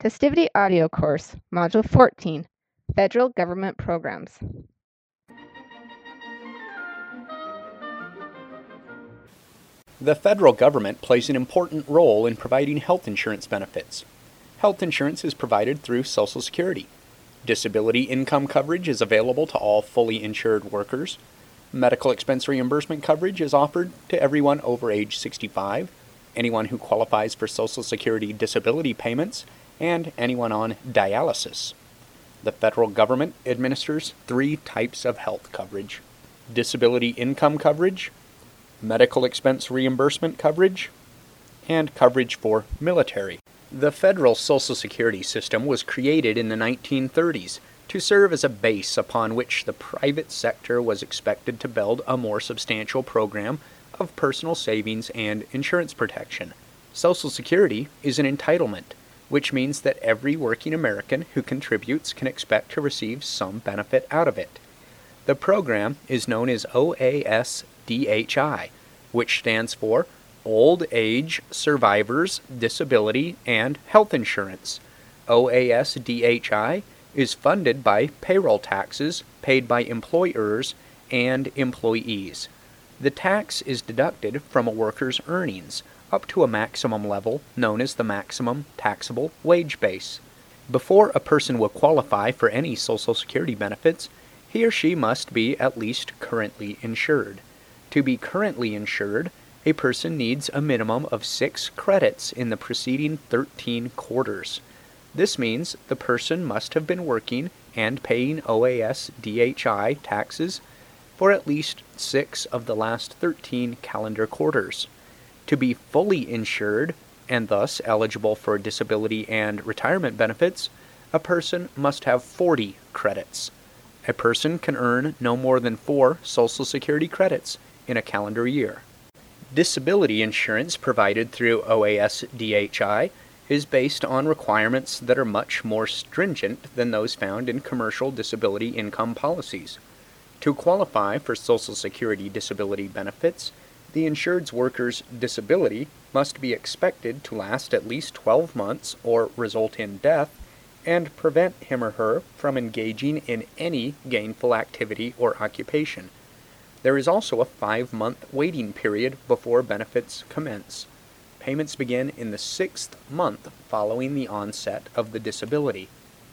Festivity Audio Course, Module 14, Federal Government Programs. The federal government plays an important role in providing health insurance benefits. Health insurance is provided through Social Security. Disability income coverage is available to all fully insured workers. Medical expense reimbursement coverage is offered to everyone over age 65, anyone who qualifies for Social Security disability payments, and anyone on dialysis. The federal government administers three types of health coverage: disability income coverage, medical expense reimbursement coverage, and coverage for military. The federal Social Security system was created in the 1930s to serve as a base upon which the private sector was expected to build a more substantial program of personal savings and insurance protection. Social Security is an entitlement, which means that every working American who contributes can expect to receive some benefit out of it. The program is known as OASDHI, which stands for Old Age Survivors Disability and Health Insurance. OASDHI is funded by payroll taxes paid by employers and employees. The tax is deducted from a worker's earnings up to a maximum level known as the maximum taxable wage base. Before a person will qualify for any Social Security benefits, he or she must be at least currently insured. To be currently insured, a person needs a minimum of 6 credits in the preceding 13 quarters. This means the person must have been working and paying OASDHI taxes for at least 6 of the last 13 calendar quarters. To be fully insured, and thus eligible for disability and retirement benefits, a person must have 40 credits. A person can earn no more than 4 Social Security credits in a calendar year. Disability insurance provided through OASDHI is based on requirements that are much more stringent than those found in commercial disability income policies. To qualify for Social Security disability benefits, the insured worker's disability must be expected to last at least 12 months or result in death and prevent him or her from engaging in any gainful activity or occupation. There is also a 5-month waiting period before benefits commence. Payments begin in the 6th month following the onset of the disability.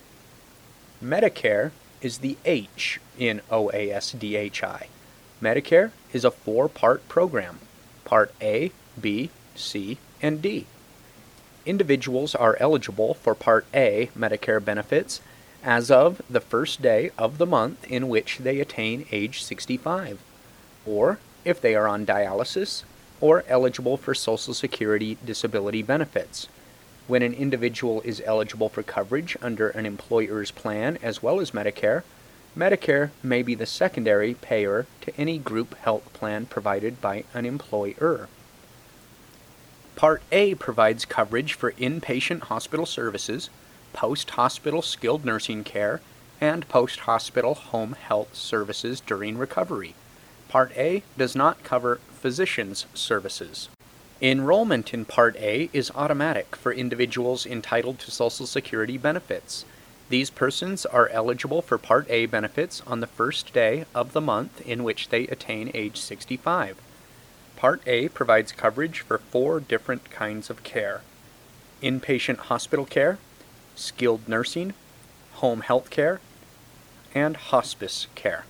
Medicare is the H in OASDHI. Medicare is a 4-part program: Part A, B, C, and D. Individuals are eligible for Part A Medicare benefits as of the first day of the month in which they attain age 65, or if they are on dialysis, or eligible for Social Security disability benefits. When an individual is eligible for coverage under an employer's plan as well as Medicare, Medicare may be the secondary payer to any group health plan provided by an employer. Part A provides coverage for inpatient hospital services, post-hospital skilled nursing care, and post-hospital home health services during recovery. Part A does not cover physicians' services. Enrollment in Part A is automatic for individuals entitled to Social Security benefits. These persons are eligible for Part A benefits on the first day of the month in which they attain age 65. Part A provides coverage for 4 different kinds of care: inpatient hospital care, skilled nursing, home health care, and hospice care.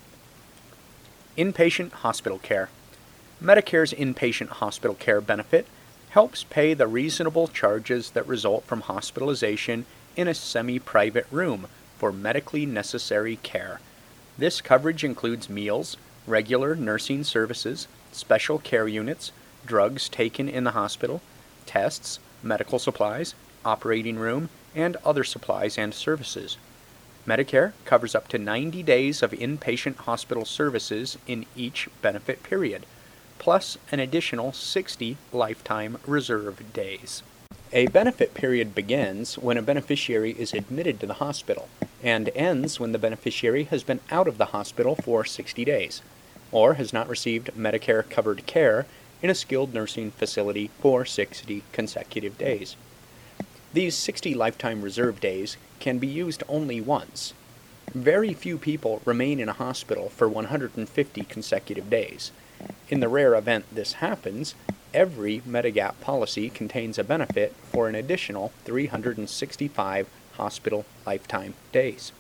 Inpatient hospital care. Medicare's inpatient hospital care benefit helps pay the reasonable charges that result from hospitalization in a semi-private room for medically necessary care. This coverage includes meals, regular nursing services, special care units, drugs taken in the hospital, tests, medical supplies, operating room, and other supplies and services. Medicare covers up to 90 days of inpatient hospital services in each benefit period, plus an additional 60 lifetime reserve days. A benefit period begins when a beneficiary is admitted to the hospital and ends when the beneficiary has been out of the hospital for 60 days or has not received Medicare-covered care in a skilled nursing facility for 60 consecutive days. These 60 lifetime reserve days can be used only once. Very few people remain in a hospital for 150 consecutive days. In the rare event this happens, every Medigap policy contains a benefit for an additional 365 hospital lifetime days.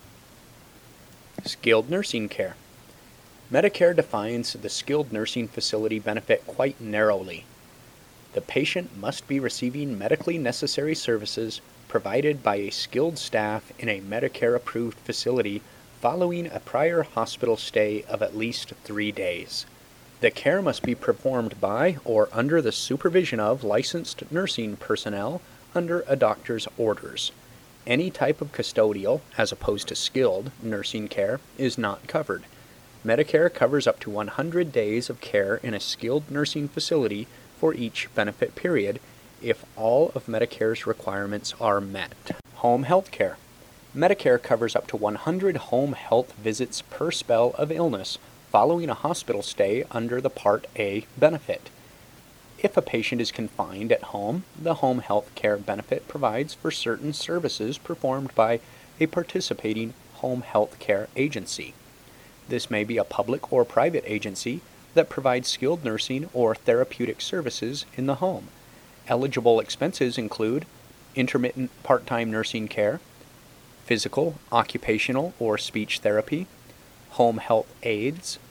Skilled nursing care. Medicare defines the skilled nursing facility benefit quite narrowly. The patient must be receiving medically necessary services provided by a skilled staff in a Medicare-approved facility following a prior hospital stay of at least 3 days. The care must be performed by or under the supervision of licensed nursing personnel under a doctor's orders. Any type of custodial, as opposed to skilled, nursing care is not covered. Medicare covers up to 100 days of care in a skilled nursing facility for each benefit period if all of Medicare's requirements are met. Home health care. Medicare covers up to 100 home health visits per spell of illness following a hospital stay under the Part A benefit. If a patient is confined at home, the home health care benefit provides for certain services performed by a participating home health care agency. This may be a public or private agency that provides skilled nursing or therapeutic services in the home. Eligible expenses include intermittent part-time nursing care, physical, occupational, or speech therapy, home health aides,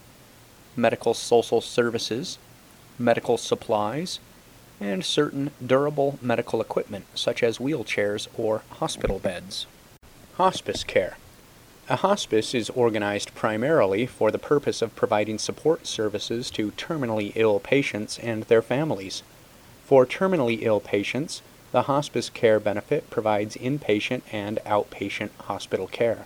medical social services, medical supplies, and certain durable medical equipment such as wheelchairs or hospital beds. Hospice care. A hospice is organized primarily for the purpose of providing support services to terminally ill patients and their families. For terminally ill patients, the hospice care benefit provides inpatient and outpatient hospital care.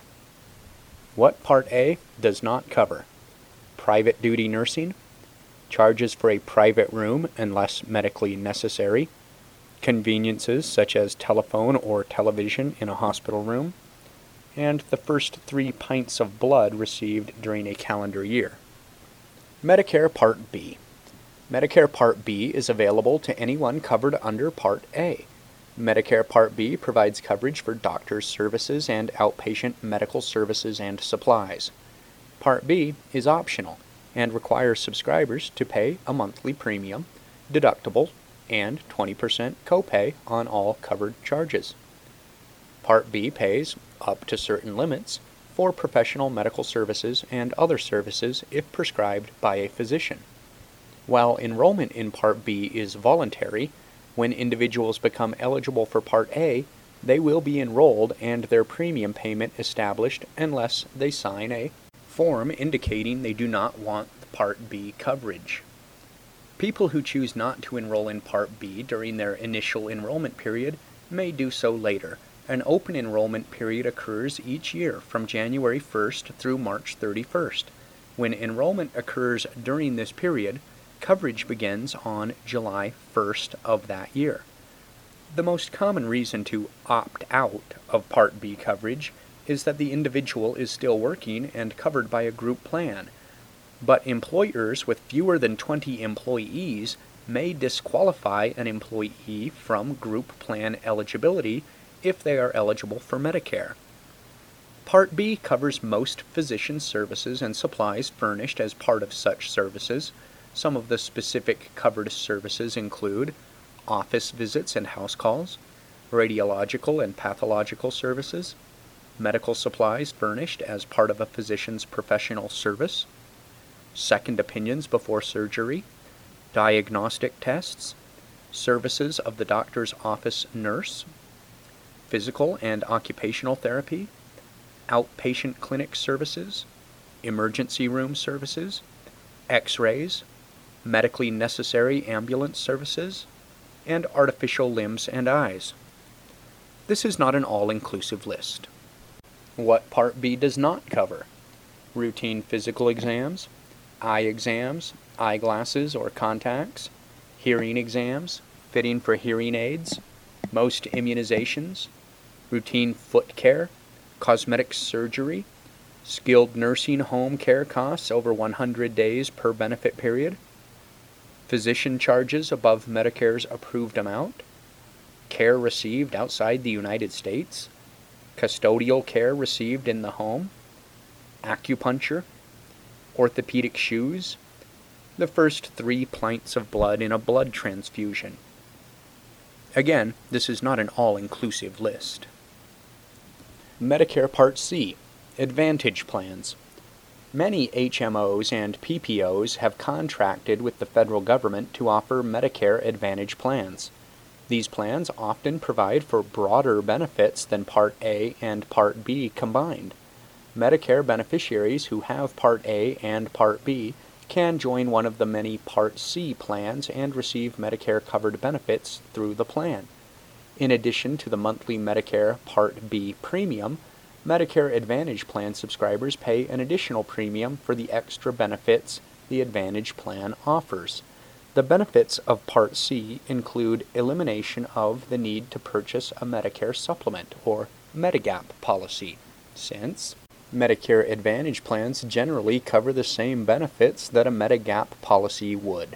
What Part A does not cover? Private duty nursing, charges for a private room unless medically necessary, conveniences such as telephone or television in a hospital room, and the first 3 pints of blood received during a calendar year. Medicare Part B. Medicare Part B is available to anyone covered under Part A. Medicare Part B provides coverage for doctors' services and outpatient medical services and supplies. Part B is optional and requires subscribers to pay a monthly premium, deductible, and 20% copay on all covered charges. Part B pays, up to certain limits, for professional medical services and other services if prescribed by a physician. While enrollment in Part B is voluntary, when individuals become eligible for Part A, they will be enrolled and their premium payment established unless they sign a form indicating they do not want the Part B coverage. People who choose not to enroll in Part B during their initial enrollment period may do so later. An open enrollment period occurs each year from January 1st through March 31st. When enrollment occurs during this period, coverage begins on July 1st of that year. The most common reason to opt out of Part B coverage is that the individual is still working and covered by a group plan. But employers with fewer than 20 employees may disqualify an employee from group plan eligibility if they are eligible for Medicare. Part B covers most physician services and supplies furnished as part of such services. Some of the specific covered services include office visits and house calls, radiological and pathological services, medical supplies furnished as part of a physician's professional service, second opinions before surgery, diagnostic tests, services of the doctor's office nurse, physical and occupational therapy, outpatient clinic services, emergency room services, x-rays, medically necessary ambulance services, and artificial limbs and eyes. This is not an all-inclusive list. What Part B does not cover? Routine physical exams, eye exams, eyeglasses or contacts, hearing exams, fitting for hearing aids, most immunizations, routine foot care, cosmetic surgery, skilled nursing home care costs over 100 days per benefit period, physician charges above Medicare's approved amount, care received outside the United States, custodial care received in the home, acupuncture, orthopedic shoes, the first 3 pints of blood in a blood transfusion. Again, this is not an all-inclusive list. Medicare Part C, Advantage Plans. Many HMOs and PPOs have contracted with the federal government to offer Medicare Advantage plans. These plans often provide for broader benefits than Part A and Part B combined. Medicare beneficiaries who have Part A and Part B can join one of the many Part C plans and receive Medicare-covered benefits through the plan. In addition to the monthly Medicare Part B premium, Medicare Advantage Plan subscribers pay an additional premium for the extra benefits the Advantage Plan offers. The benefits of Part C include elimination of the need to purchase a Medicare supplement or Medigap policy, since Medicare Advantage plans generally cover the same benefits that a Medigap policy would.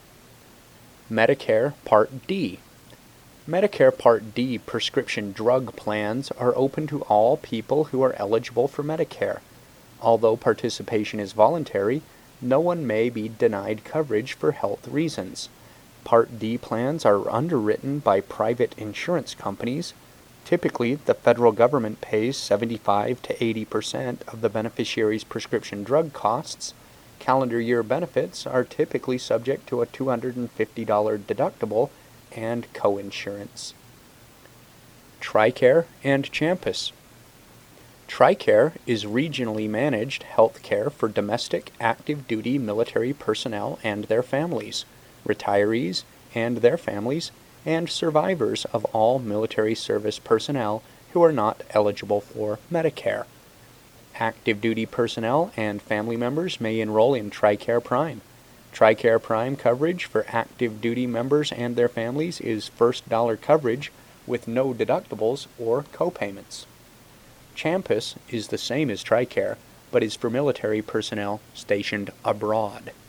Medicare Part D. Medicare Part D prescription drug plans are open to all people who are eligible for Medicare. Although participation is voluntary, no one may be denied coverage for health reasons. Part D plans are underwritten by private insurance companies. Typically, the federal government pays 75 to 80% of the beneficiary's prescription drug costs. Calendar year benefits are typically subject to a $250 deductible and coinsurance. TRICARE and CHAMPUS. TRICARE is regionally managed health care for domestic active duty military personnel and their families, retirees and their families, and survivors of all military service personnel who are not eligible for Medicare. Active duty personnel and family members may enroll in TRICARE Prime. TRICARE Prime coverage for active duty members and their families is first dollar coverage with no deductibles or copayments. CHAMPUS is the same as TRICARE, but is for military personnel stationed abroad.